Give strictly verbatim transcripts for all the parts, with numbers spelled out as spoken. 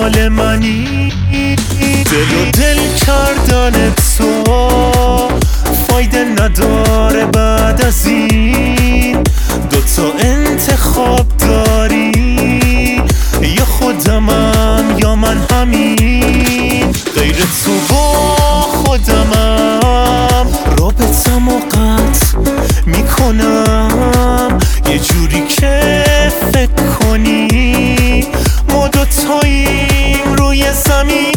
مال منی. دل و دل کردن تو فایده نداره بعد از این. دوتا انتخاب داری، یا خودمم یا من همین. غیر تو با خودمم رابطم و قطع میکنم، یه جوری که فکر کنی ما دوتاییم روی زمین.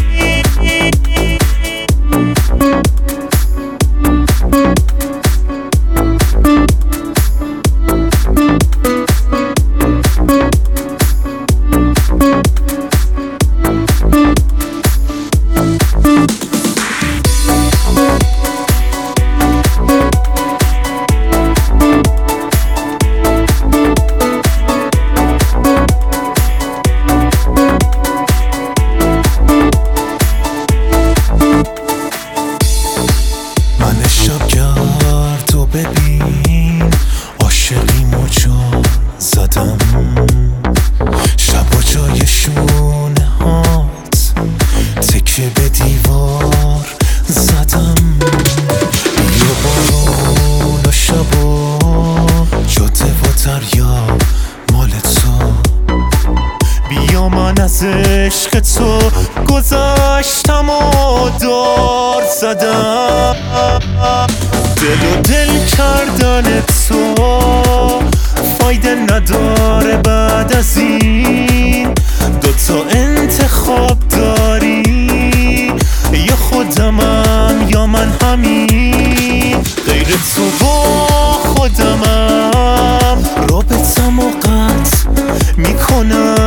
شبگرد ببین عاشقیمو جا زدم، شبا جای شونه هات تکه به دیوار زدم. بیا بارون و شبا جاده و دریا مال تو، بیا من از عشق تو گذشتم و دار زدم. دل و دل کردن تو فایده نداره بعد از این. دوتا انتخاب داری، یا خودمم یا من همین. غیر تو با خودمم رابطم و قطع میکنم،